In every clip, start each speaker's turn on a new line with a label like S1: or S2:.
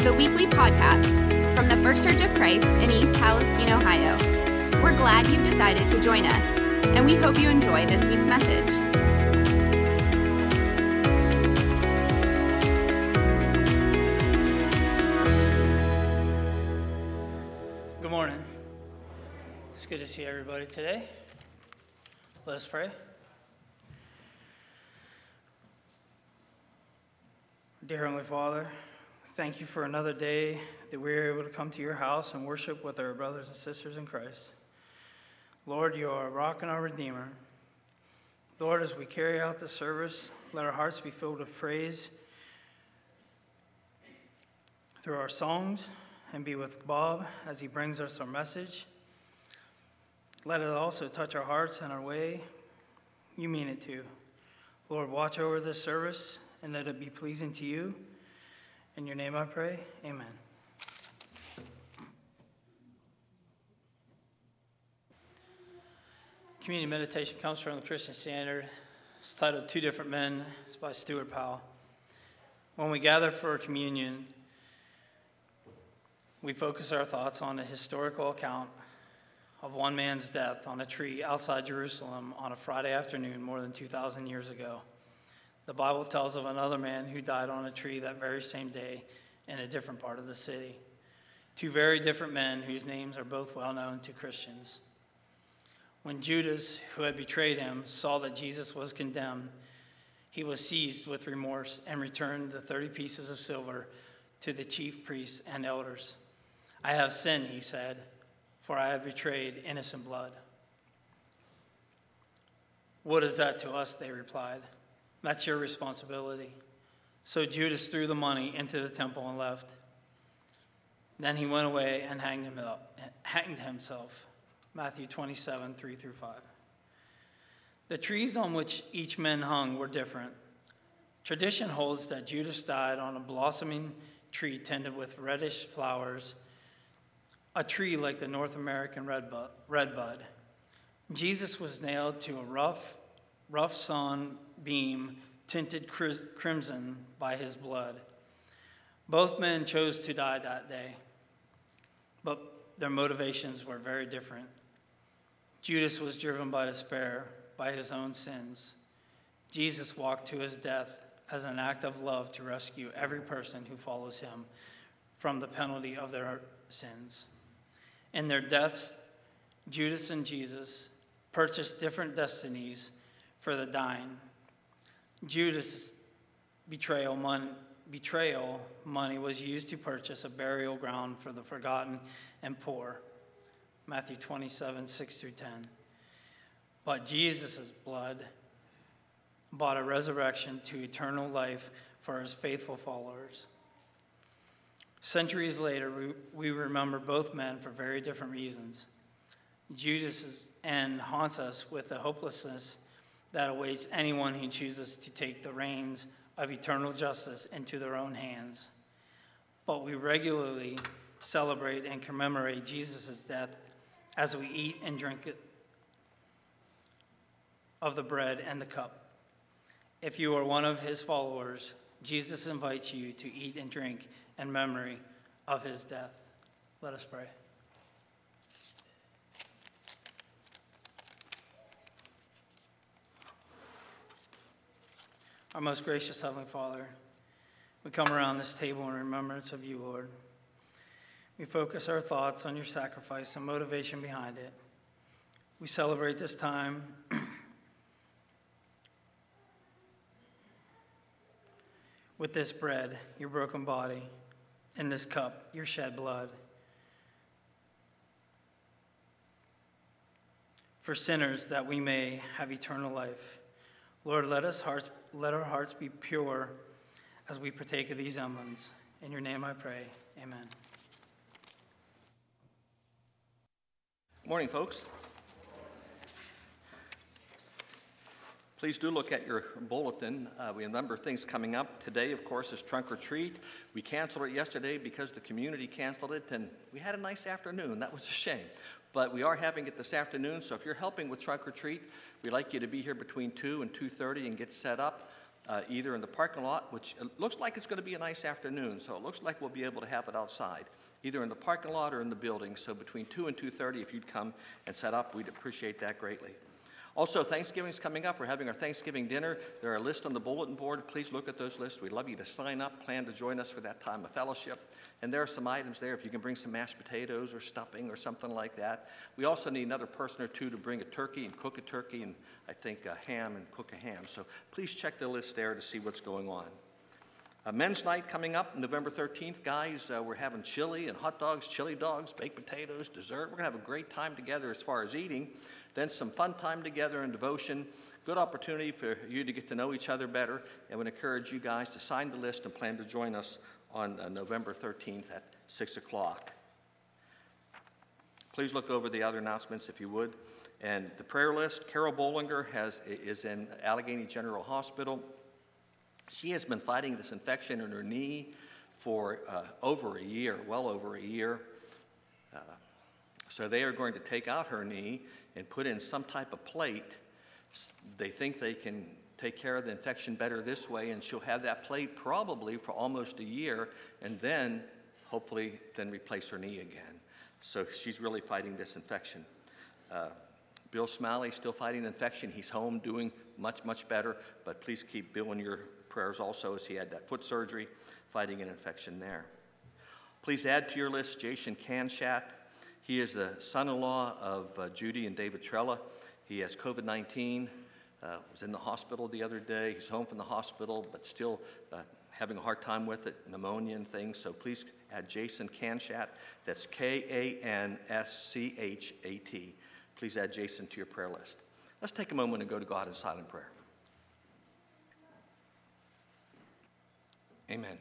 S1: the weekly podcast from the First Church of Christ in East Palestine, Ohio. We're glad you've decided to join us, and we hope you enjoy this week's message.
S2: Good morning. It's good to see everybody today. Let us pray. Dear Heavenly Father, thank you for another day that we are able to come to your house and worship with our brothers and sisters in Christ. Lord, you are our rock and our redeemer. Lord, as we carry out the service, let our hearts be filled with praise through our songs, and be with Bob as he brings us our message. Let it also touch our hearts and our way you mean it to. Lord, watch over this service and let it be pleasing to you. In your name I pray, amen. Community meditation comes from the Christian Standard. It's titled Two Different Men. It's by Stuart Powell. When we gather for communion, we focus our thoughts on a historical account of one man's death on a tree outside Jerusalem on a Friday afternoon more than 2,000 years ago. The Bible tells of another man who died on a tree that very same day in a different part of the city. Two very different men whose names are both well known to Christians. When Judas, who had betrayed him, saw that Jesus was condemned, he was seized with remorse and returned the 30 pieces of silver to the chief priests and elders. I have sinned, he said, for I have betrayed innocent blood. What is that to us, they replied. That's your responsibility. So Judas threw the money into the temple and left. Then he went away and hanged himself. Matthew 27, 3-5. The trees on which each man hung were different. Tradition holds that Judas died on a blossoming tree tended with reddish flowers, a tree like the North American redbud. Jesus was nailed to a rough sawn beam tinted crimson by his blood. Both men chose to die that day, but their motivations were very different. Judas was driven by despair, by his own sins. Jesus walked to his death as an act of love to rescue every person who follows him from the penalty of their sins. In their deaths, Judas and Jesus purchased different destinies for the dying. Judas' betrayal money was used to purchase a burial ground for the forgotten and poor. Matthew 27, 6-10. But Jesus' blood bought a resurrection to eternal life for his faithful followers. Centuries later, we remember both men for very different reasons. Judas' end haunts us with the hopelessness that awaits anyone who chooses to take the reins of eternal justice into their own hands. But we regularly celebrate and commemorate Jesus' death as we eat and drink of the bread and the cup. If you are one of his followers, Jesus invites you to eat and drink in memory of his death. Let us pray. Our most gracious Heavenly Father, we come around this table in remembrance of you, Lord. We focus our thoughts on your sacrifice and motivation behind it. We celebrate this time with this bread, your broken body, and this cup, your shed blood. For sinners, that we may have eternal life. Lord, let our hearts be pure as we partake of these emblems. In your name I pray, amen.
S3: Morning, folks. Please do look at your bulletin. We have a number of things coming up. Today, of course, is Trunk or Treat. We canceled it yesterday because the community canceled it, and we had a nice afternoon. That was a shame. But we are having it this afternoon, so if you're helping with Trunk or Treat, we'd like you to be here between 2 and 2:30 and get set up. either in the parking lot, which looks like it's going to be a nice afternoon, so it looks like we'll be able to have it outside, either in the parking lot or in the building. So between 2 and 2:30, if you'd come and set up, we'd appreciate that greatly. Also, Thanksgiving's coming up. We're having our Thanksgiving dinner. There are lists on the bulletin board. Please look at those lists. We'd love you to sign up, plan to join us for that time of fellowship. And there are some items there if you can bring some mashed potatoes or stuffing or something like that. We also need another person or two to bring a turkey and cook a turkey, and I think a ham and cook a ham. So please check the list there to see what's going on. Men's night coming up November 13th. Guys, we're having chili and hot dogs, chili dogs, baked potatoes, dessert. We're going to have a great time together as far as eating. Then some fun time together in devotion. Good opportunity for you to get to know each other better. And would encourage you guys to sign the list and plan to join us on November 13th at 6 o'clock. Please look over the other announcements if you would. And the prayer list, Carol Bollinger is in Allegheny General Hospital. She has been fighting this infection in her knee for over a year, well over a year. So they are going to take out her knee and put in some type of plate. They think they can take care of the infection better this way, and she'll have that plate probably for almost a year, and then hopefully then replace her knee again. So she's really fighting this infection. Bill Smalley still fighting the infection. He's home doing much, much better, but please keep Bill in your prayers also, as he had that foot surgery, fighting an infection there. Please add to your list Jason Kanshat. He is the son-in-law of Judy and David Trella. He has COVID-19, was in the hospital the other day. He's home from the hospital, but still having a hard time with it, pneumonia and things. So please add Jason Kanshat. That's Kanschat. Please add Jason to your prayer list. Let's take a moment and go to God in silent prayer. Amen.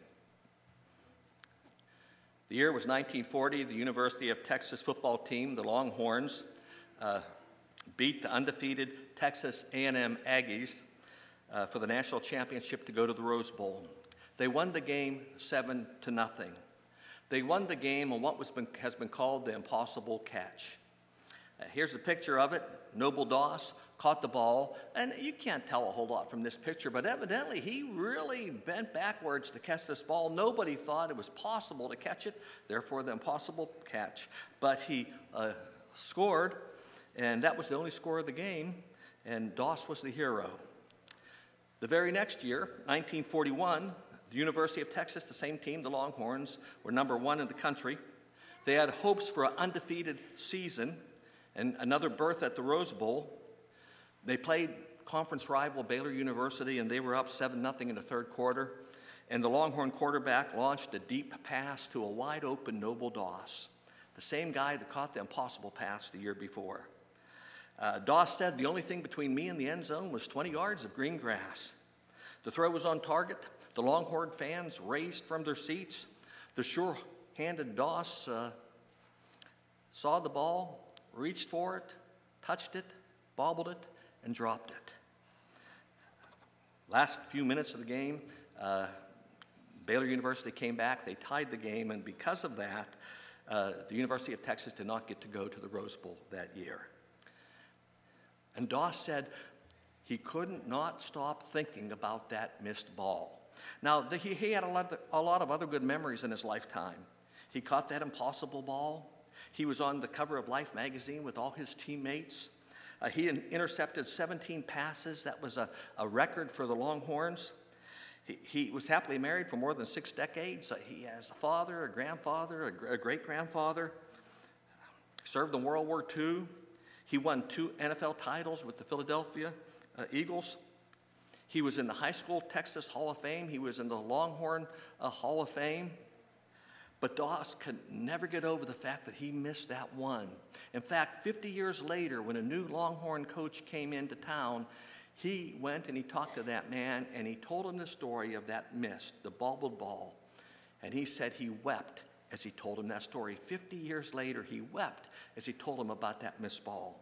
S3: The year was 1940. The University of Texas football team, the Longhorns, beat the undefeated Texas A&M Aggies for the national championship to go to the Rose Bowl. They won the game 7-0. They won the game on what has been called the impossible catch. Here's a picture of it. Noble Doss caught the ball, and you can't tell a whole lot from this picture, but evidently he really bent backwards to catch this ball. Nobody thought it was possible to catch it, therefore the impossible catch. But he scored, and that was the only score of the game, and Doss was the hero. The very next year, 1941, the University of Texas, the same team, the Longhorns, were number 1 in the country. They had hopes for an undefeated season and another berth at the Rose Bowl. They played conference rival Baylor University, and they were up 7-0 in the third quarter. And the Longhorn quarterback launched a deep pass to a wide-open Noble Doss, the same guy that caught the impossible pass the year before. Doss said, "The only thing between me and the end zone was 20 yards of green grass." The throw was on target. The Longhorn fans raised from their seats. The sure-handed Doss saw the ball, reached for it, touched it, bobbled it, and dropped it. Last few minutes of the game, Baylor University came back. They tied the game, and because of that, the University of Texas did not get to go to the Rose Bowl that year. And Doss said he could not stop thinking about that missed ball. Now, he had a lot of other good memories in his lifetime. He caught that impossible ball. He was on the cover of Life magazine with all his teammates. He intercepted 17 passes. That was a record for the Longhorns. He was happily married for more than 6 decades. He has a father, a grandfather, a great-grandfather. Served in World War II. He won 2 NFL titles with the Philadelphia Eagles. He was in the High School Texas Hall of Fame. He was in the Longhorn Hall of Fame. But Doss could never get over the fact that he missed that one. In fact, 50 years later, when a new Longhorn coach came into town, he went and he talked to that man, and he told him the story of that miss, the bobbled ball. And he said he wept as he told him that story. 50 years later, he wept as he told him about that missed ball.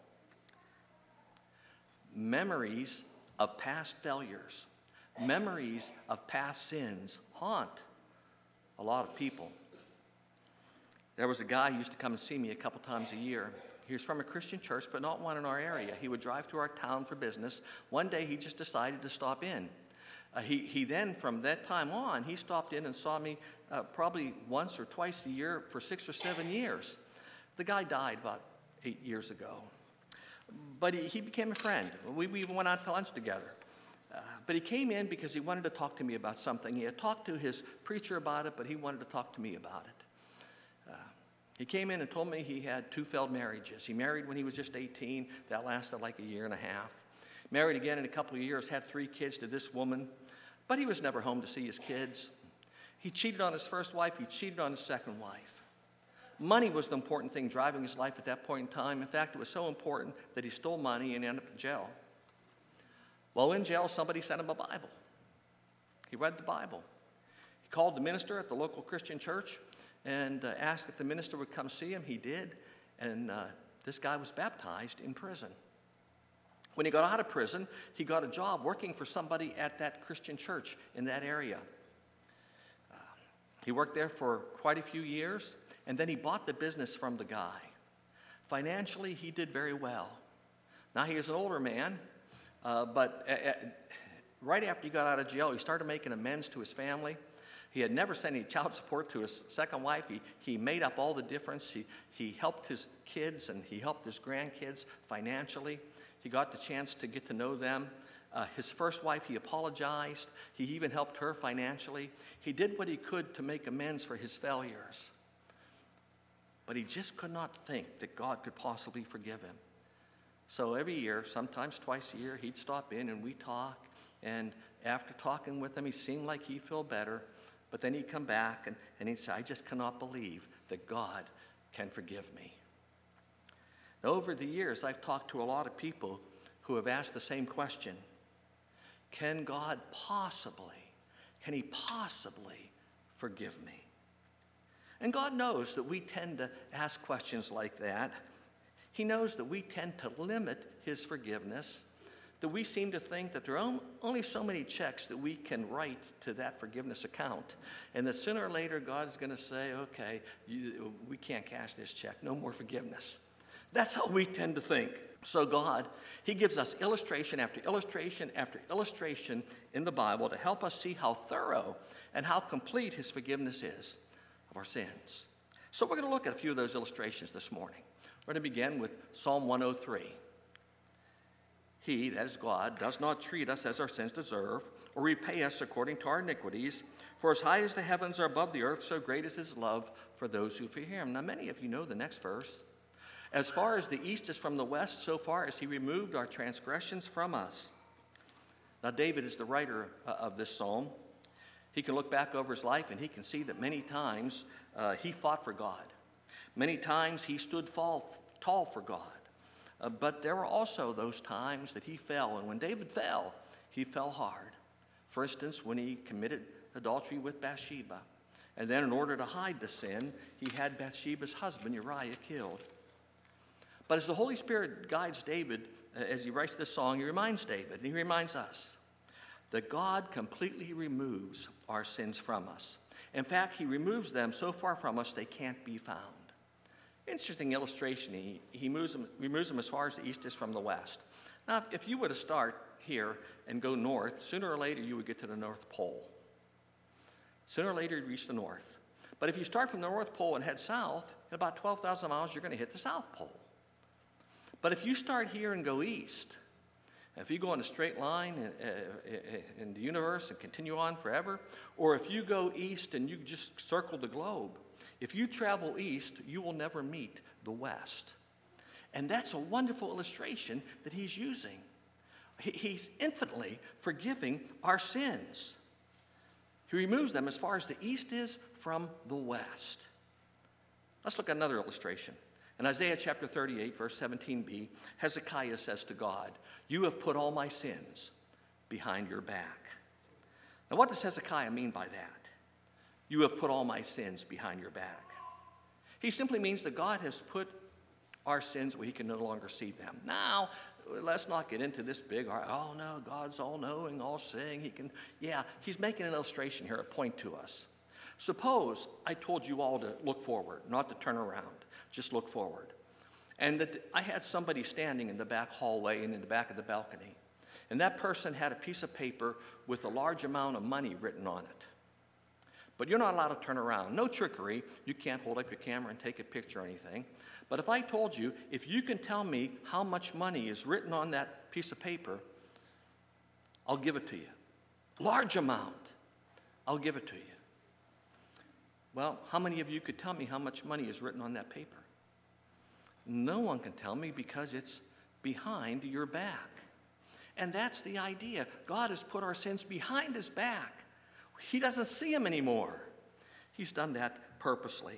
S3: Memories of past failures, memories of past sins haunt a lot of people. There was a guy who used to come and see me a couple times a year. He was from a Christian church, but not one in our area. He would drive to our town for business. One day, he just decided to stop in. He then, from that time on, he stopped in and saw me probably once or twice a year for 6 or 7 years. The guy died about 8 years ago. But he became a friend. We even went out to lunch together. But he came in because he wanted to talk to me about something. He had talked to his preacher about it, but he wanted to talk to me about it. He came in and told me he had 2 failed marriages. He married when he was just 18. That lasted like a year and a half. Married again in a couple of years, had 3 kids to this woman. But he was never home to see his kids. He cheated on his first wife. He cheated on his second wife. Money was the important thing driving his life at that point in time. In fact, it was so important that he stole money and ended up in jail. While in jail, somebody sent him a Bible. He read the Bible. He called the minister at the local Christian church and asked if the minister would come see him. He did, and this guy was baptized in prison. When he got out of prison, he got a job working for somebody at that Christian church in that area. He worked there for quite a few years, and then he bought the business from the guy. Financially, he did very well. Now, he is an older man, but right after he got out of jail, he started making amends to his family. He had never sent any child support to his second wife. He made up all the difference. He helped his kids and he helped his grandkids financially. He got the chance to get to know them. His first wife, he apologized. He even helped her financially. He did what he could to make amends for his failures. But he just could not think that God could possibly forgive him. So every year, sometimes twice a year, he'd stop in and we'd talk. And after talking with him, he seemed like he'd feel better. But then he'd come back and he'd say, I just cannot believe that God can forgive me. Now, over the years, I've talked to a lot of people who have asked the same question. Can God possibly forgive me? And God knows that we tend to ask questions like that. He knows that we tend to limit his forgiveness, that we seem to think that there are only so many checks that we can write to that forgiveness account, and that sooner or later God's going to say, okay, we can't cash this check, no more forgiveness. That's how we tend to think. So God, he gives us illustration after illustration after illustration in the Bible to help us see how thorough and how complete his forgiveness is of our sins. So we're going to look at a few of those illustrations this morning. We're going to begin with Psalm 103. He, that is God, does not treat us as our sins deserve or repay us according to our iniquities. For as high as the heavens are above the earth, so great is his love for those who fear him. Now, many of you know the next verse. As far as the east is from the west, so far as he removed our transgressions from us. Now, David is the writer of this psalm. He can look back over his life and he can see that many times he fought for God. Many times he stood tall for God. But there were also those times that he fell. And when David fell, he fell hard. For instance, when he committed adultery with Bathsheba. And then in order to hide the sin, he had Bathsheba's husband, Uriah, killed. But as the Holy Spirit guides David, as he writes this song, he reminds David, and he reminds us, that God completely removes our sins from us. In fact, he removes them so far from us they can't be found. Interesting illustration. He removes them as far as the east is from the west. Now, if you were to start here and go north, sooner or later you would get to the North Pole. Sooner or later you'd reach the north. But if you start from the North Pole and head south, in about 12,000 miles, you're going to hit the South Pole. But if you start here and go east, if you go in a straight line in the universe and continue on forever, or if you go east and you just circle the globe, if you travel east, you will never meet the west. And that's a wonderful illustration that he's using. He's infinitely forgiving our sins. He removes them as far as the east is from the west. Let's look at another illustration. In Isaiah chapter 38, verse 17b, Hezekiah says to God, "You have put all my sins behind your back." Now, what does Hezekiah mean by that? You have put all my sins behind your back. He simply means that God has put our sins where he can no longer see them. Now, let's not get into this big, oh no, God's all-knowing, all-seeing. He's making an illustration here, a point to us. Suppose I told you all to look forward, not to turn around. Just look forward. And that I had somebody standing in the back hallway and in the back of the balcony. And that person had a piece of paper with a large amount of money written on it. But you're not allowed to turn around. No trickery. You can't hold up your camera and take a picture or anything. But if I told you, if you can tell me how much money is written on that piece of paper, I'll give it to you. Large amount. I'll give it to you. Well, how many of you could tell me how much money is written on that paper? No one can tell me because it's behind your back. And that's the idea. God has put our sins behind his back. He doesn't see them anymore. He's done that purposely.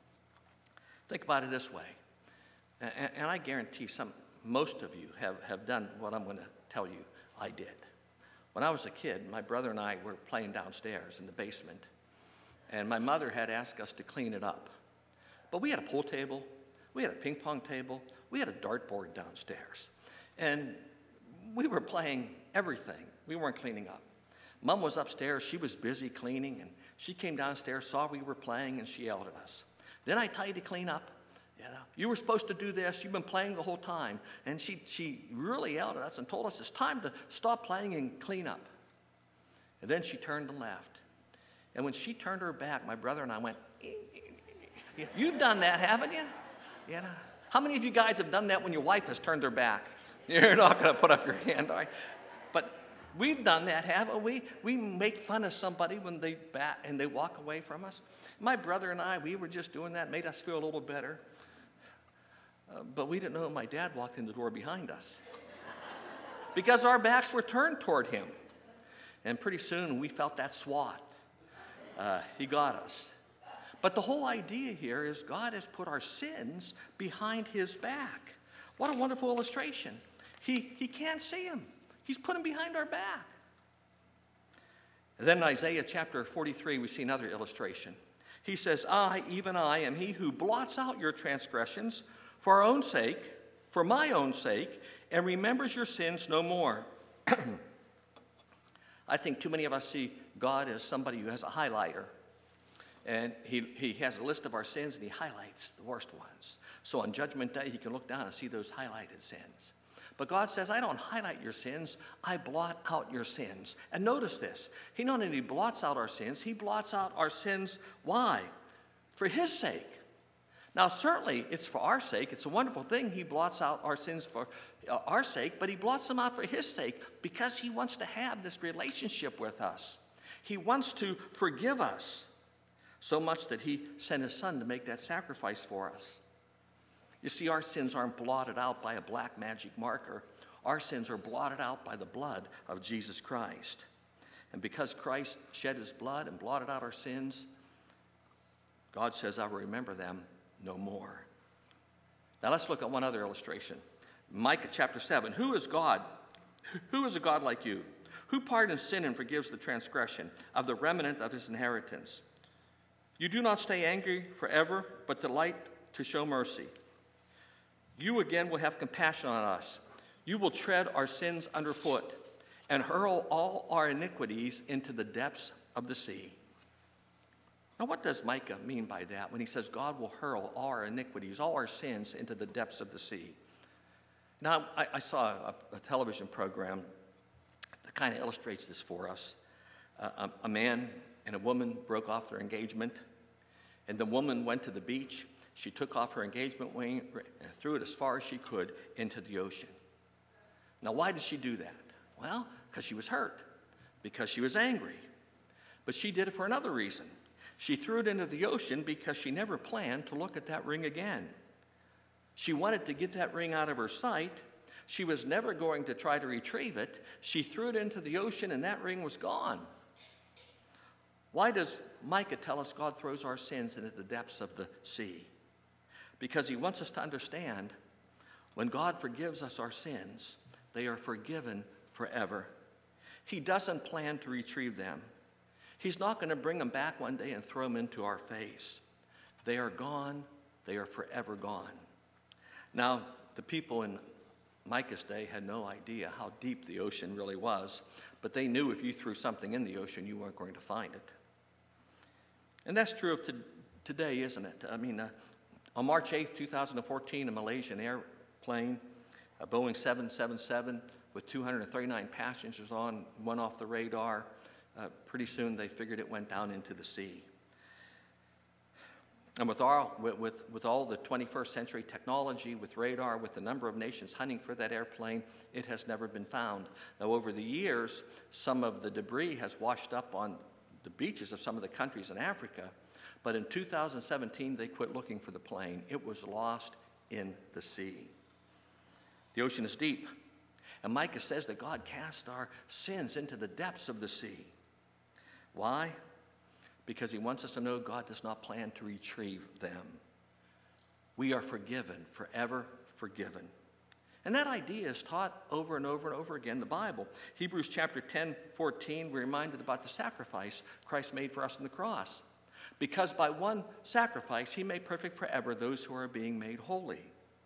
S3: Think about it this way. And I guarantee most of you have done what I'm going to tell you I did. When I was a kid, my brother and I were playing downstairs in the basement. And my mother had asked us to clean it up. But we had a pool table. We had a ping pong table. We had a dartboard downstairs. And we were playing everything. We weren't cleaning up. Mom was upstairs. She was busy cleaning. And she came downstairs, saw we were playing, and she yelled at us. Didn't I tell you to clean up? You were supposed to do this. You've been playing the whole time. And she really yelled at us and told us it's time to stop playing and clean up. And then she turned and left. And when she turned her back, my brother and I went, you've done that, haven't you? How many of you guys have done that when your wife has turned her back? You're not going to put up your hand, all right? But we've done that, haven't we? We make fun of somebody when they walk away from us. My brother and I, we were just doing that, made us feel a little better. But we didn't know my dad walked in the door behind us because our backs were turned toward him. And pretty soon we felt that swat. He got us. But the whole idea here is God has put our sins behind his back. What a wonderful illustration. He can't see them. He's put them behind our back. And then in Isaiah chapter 43, we see another illustration. He says, I, even I, am he who blots out your transgressions for our own sake, for my own sake, and remembers your sins no more. I think too many of us see God as somebody who has a highlighter. And he has a list of our sins, and he highlights the worst ones. So on Judgment Day, he can look down and see those highlighted sins. But God says, I don't highlight your sins, I blot out your sins. And notice this. He not only blots out our sins, he blots out our sins. Why? For his sake. Now, certainly, it's for our sake. It's a wonderful thing. He blots out our sins for our sake, but he blots them out for his sake because he wants to have this relationship with us. He wants to forgive us so much that he sent his son to make that sacrifice for us. You see, our sins aren't blotted out by a black magic marker. Our sins are blotted out by the blood of Jesus Christ. And because Christ shed his blood and blotted out our sins, God says, I will remember them no more. Now let's look at one other illustration. Micah chapter 7. Who is God? Who is a God like you? Who pardons sin and forgives the transgression of the remnant of his inheritance? You do not stay angry forever, but delight to show mercy. You again will have compassion on us. You will tread our sins underfoot and hurl all our iniquities into the depths of the sea. Now, what does Micah mean by that when he says God will hurl all our iniquities, all our sins into the depths of the sea? Now, I saw a television program that kind of illustrates this for us. A man and a woman broke off their engagement, and the woman went to the beach. She took off her engagement ring and threw it as far as she could into the ocean. Now, why did she do that? Well, because she was hurt, because she was angry. But she did it for another reason. She threw it into the ocean because she never planned to look at that ring again. She wanted to get that ring out of her sight. She was never going to try to retrieve it. She threw it into the ocean, and that ring was gone. Why does Micah tell us God throws our sins into the depths of the sea? Because he wants us to understand when God forgives us our sins, they are forgiven forever. He doesn't plan to retrieve them. He's not going to bring them back one day and throw them into our face. They are gone. They are forever gone. Now, the people in Micah's day had no idea how deep the ocean really was, but they knew if you threw something in the ocean, you weren't going to find it. And that's true of today, isn't it? I mean, on March 8th, 2014, a Malaysian airplane, a Boeing 777, with 239 passengers on, went off the radar. Pretty soon they figured it went down into the sea. And with all the 21st century technology, with radar, with the number of nations hunting for that airplane, it has never been found. Now, over the years, some of the debris has washed up on the beaches of some of the countries in Africa, but in 2017, they quit looking for the plane. It was lost in the sea. The ocean is deep, and Micah says that God cast our sins into the depths of the sea. Why? Because he wants us to know God does not plan to retrieve them. We are forgiven, forever forgiven. And that idea is taught over and over and over again in the Bible. Hebrews chapter 10:14, we're reminded about the sacrifice Christ made for us on the cross. Because by one sacrifice, he made perfect forever those who are being made holy.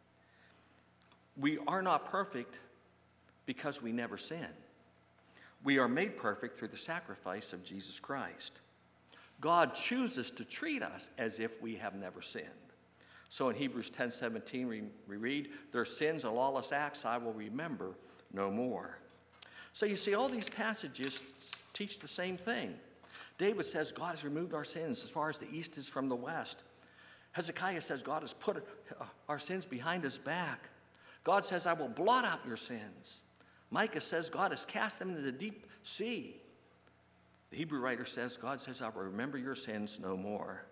S3: We are not perfect because we never sin. We are made perfect through the sacrifice of Jesus Christ. God chooses to treat us as if we have never sinned. So in Hebrews 10:17, we read, their sins and lawless acts I will remember no more. So you see, all these passages teach the same thing. David says God has removed our sins as far as the east is from the west. Hezekiah says God has put our sins behind his back. God says, I will blot out your sins. Micah says God has cast them into the deep sea. The Hebrew writer says, God says, I will remember your sins no more.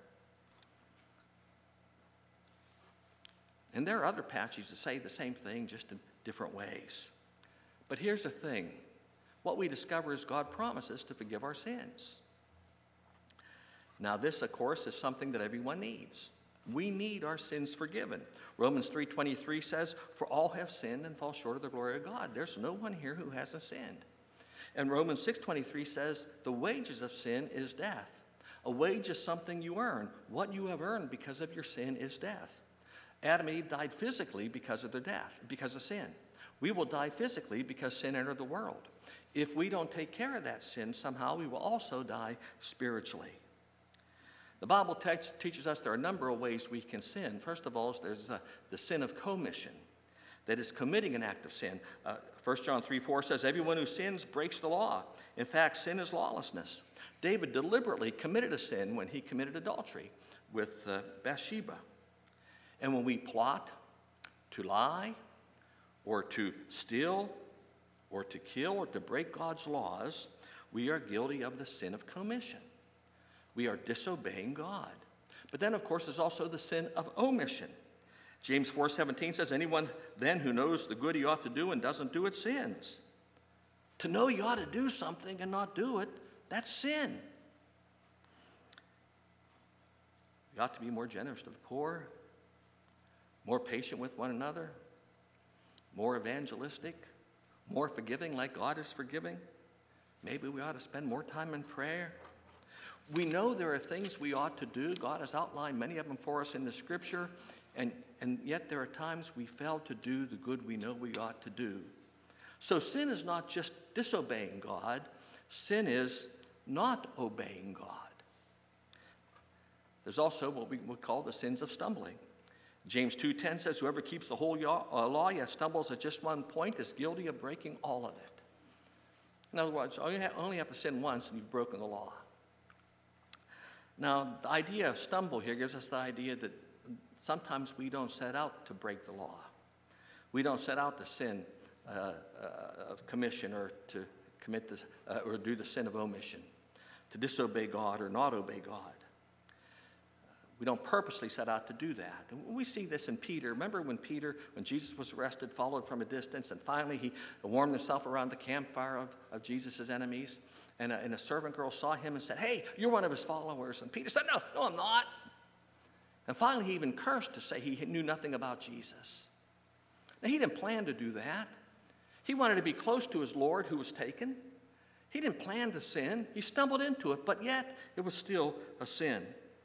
S3: And there are other passages that say the same thing, just in different ways. But here's the thing. What we discover is God promises to forgive our sins. Now this, of course, is something that everyone needs. We need our sins forgiven. Romans 3:23 says, for all have sinned and fall short of the glory of God. There's no one here who hasn't sinned. And Romans 6:23 says, the wages of sin is death. A wage is something you earn. What you have earned because of your sin is death. Adam and Eve died physically because of their death, because of sin. We will die physically because sin entered the world. If we don't take care of that sin, somehow we will also die spiritually. The Bible teaches us there are a number of ways we can sin. First of all, there's the sin of commission. That is committing an act of sin. 1 John 3:4 says, everyone who sins breaks the law. In fact, sin is lawlessness. David deliberately committed a sin when he committed adultery with Bathsheba. And when we plot to lie or to steal or to kill or to break God's laws, we are guilty of the sin of commission. We are disobeying God. But then, of course, there's also the sin of omission. James 4:17 says, anyone then who knows the good he ought to do and doesn't do it sins. To know you ought to do something and not do it, that's sin. We ought to be more generous to the poor, more patient with one another, more evangelistic, more forgiving like God is forgiving. Maybe we ought to spend more time in prayer. We know there are things we ought to do. God has outlined many of them for us in the Scripture, and yet there are times we fail to do the good we know we ought to do. So sin is not just disobeying God. Sin is not obeying God. There's also what we would call the sins of stumbling. James 2:10 says, whoever keeps the whole law yet stumbles at just one point is guilty of breaking all of it. In other words, you only have to sin once and you've broken the law. Now, the idea of stumble here gives us the idea that sometimes we don't set out to break the law. We don't set out to sin of commission or to commit this or do the sin of omission, to disobey God or not obey God. We don't purposely set out to do that. And we see this in Peter. Remember when Jesus was arrested, followed from a distance, and finally he warmed himself around the campfire of Jesus' enemies, and a servant girl saw him and said, hey, you're one of his followers. And Peter said, no, I'm not. And finally he even cursed to say he knew nothing about Jesus. Now he didn't plan to do that. He wanted to be close to his Lord who was taken. He didn't plan to sin. He stumbled into it, but yet it was still a sin.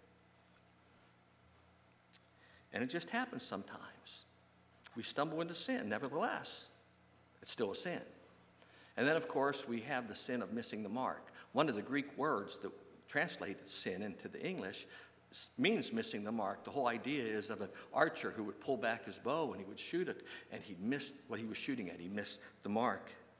S3: And it just happens sometimes. We stumble into sin. Nevertheless, it's still a sin. And then, of course, we have the sin of missing the mark. One of the Greek words that translated sin into the English means missing the mark. The whole idea is of an archer who would pull back his bow and he would shoot it, and he'd miss what he was shooting at. He missed the mark.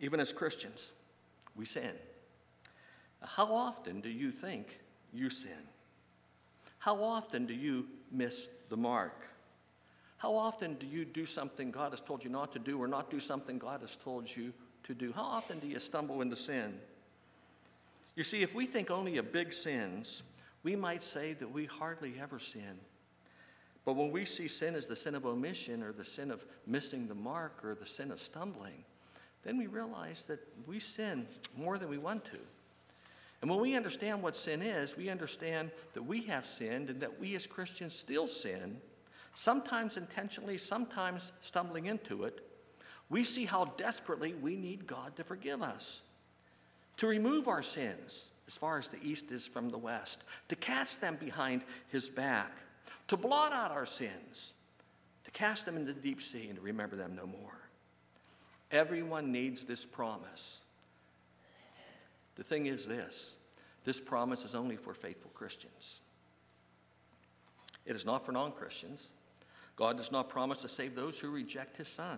S3: Even as Christians, we sin. How often do you think you sin? How often do you miss the mark? How often do you do something God has told you not to do or not do something God has told you to do? How often do you stumble into sin? You see, if we think only of big sins, we might say that we hardly ever sin. But when we see sin as the sin of omission or the sin of missing the mark or the sin of stumbling, then we realize that we sin more than we want to. And when we understand what sin is, we understand that we have sinned and that we as Christians still sin, sometimes intentionally, sometimes stumbling into it. We see how desperately we need God to forgive us, to remove our sins as far as the east is from the west, to cast them behind his back, to blot out our sins, to cast them into the deep sea and to remember them no more. Everyone needs this promise. The thing is this promise is only for faithful Christians. It is not for non-Christians. God does not promise to save those who reject his Son.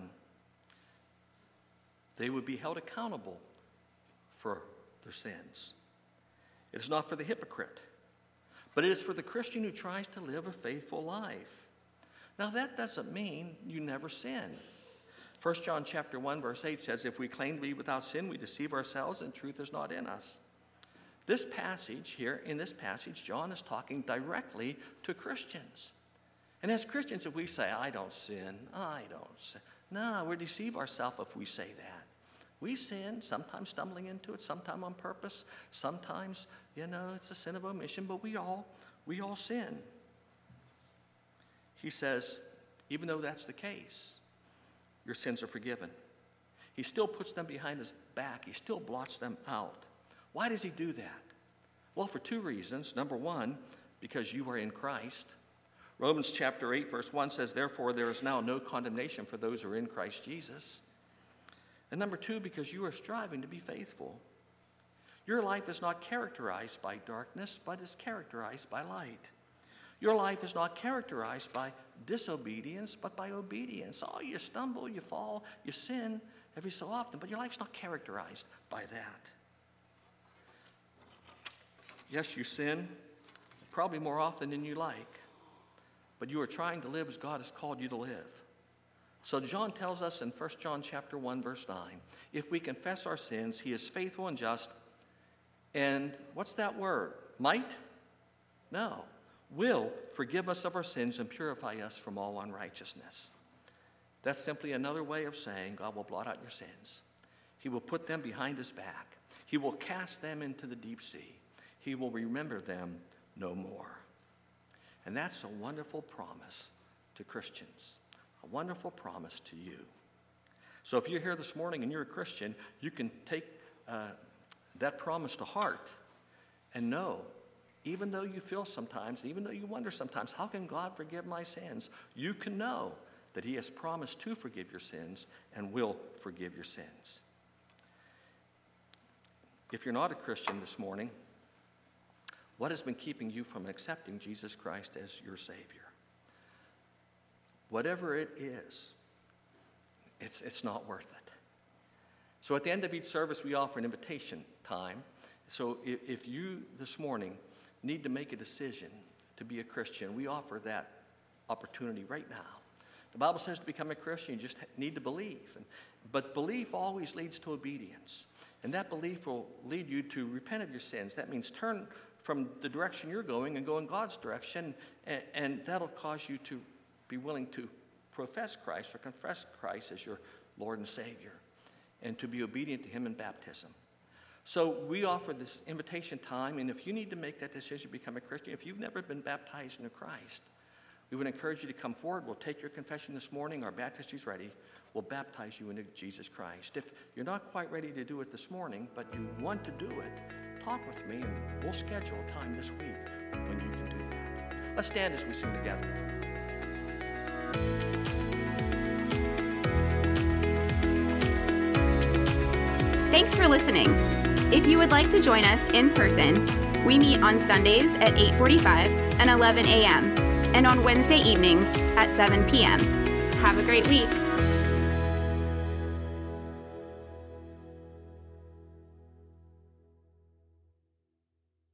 S3: They would be held accountable for their sins. It is not for the hypocrite, but it is for the Christian who tries to live a faithful life. Now that doesn't mean you never sin. 1 John chapter 1 verse 8 says, if we claim to be without sin, we deceive ourselves and truth is not in us. This passage here, in this passage, John is talking directly to Christians. And as Christians, if we say, I don't sin, no, we deceive ourselves if we say that. We sin, sometimes stumbling into it, sometimes on purpose, sometimes, it's a sin of omission, but we all sin. He says, even though that's the case, your sins are forgiven. He still puts them behind his back. He still blots them out. Why does he do that? Well, for two reasons. Number one, because you are in Christ. Romans chapter 8, verse 1 says, therefore, there is now no condemnation for those who are in Christ Jesus. And number two, because you are striving to be faithful. Your life is not characterized by darkness, but is characterized by light. Your life is not characterized by disobedience, but by obedience. Oh, you stumble, you fall, you sin every so often, but your life's not characterized by that. Yes, you sin, probably more often than you like, but you are trying to live as God has called you to live. So John tells us in 1 John chapter 1, verse 9, if we confess our sins, he is faithful and just, and what's that word? Might? No. Will forgive us of our sins and purify us from all unrighteousness. That's simply another way of saying God will blot out your sins. He will put them behind his back. He will cast them into the deep sea. He will remember them no more. And that's a wonderful promise to Christians, a wonderful promise to you. So if you're here this morning and you're a Christian, you can take that promise to heart and know, even though you feel sometimes, even though you wonder sometimes, how can God forgive my sins? You can know that he has promised to forgive your sins and will forgive your sins. If you're not a Christian this morning, what has been keeping you from accepting Jesus Christ as your Savior? Whatever it is, it's not worth it. So at the end of each service, we offer an invitation time. So if you this morning need to make a decision to be a Christian, we offer that opportunity right now. The Bible says to become a Christian, you just need to believe. But belief always leads to obedience. And that belief will lead you to repent of your sins. That means turn from the direction you're going and go in God's direction, and that'll cause you to be willing to profess Christ or confess Christ as your Lord and Savior, and to be obedient to him in baptism. So we offer this invitation time, and if you need to make that decision to become a Christian, if you've never been baptized into Christ, we would encourage you to come forward. We'll take your confession this morning. Our baptistry's ready. We'll baptize you into Jesus Christ. If you're not quite ready to do it this morning, but you want to do it, talk with me, and we'll schedule a time this week when you can do that. Let's stand as we sing together.
S1: Thanks for listening. If you would like to join us in person, we meet on Sundays at 8:45 and 11 a.m. and on Wednesday evenings at 7 p.m. Have a great week.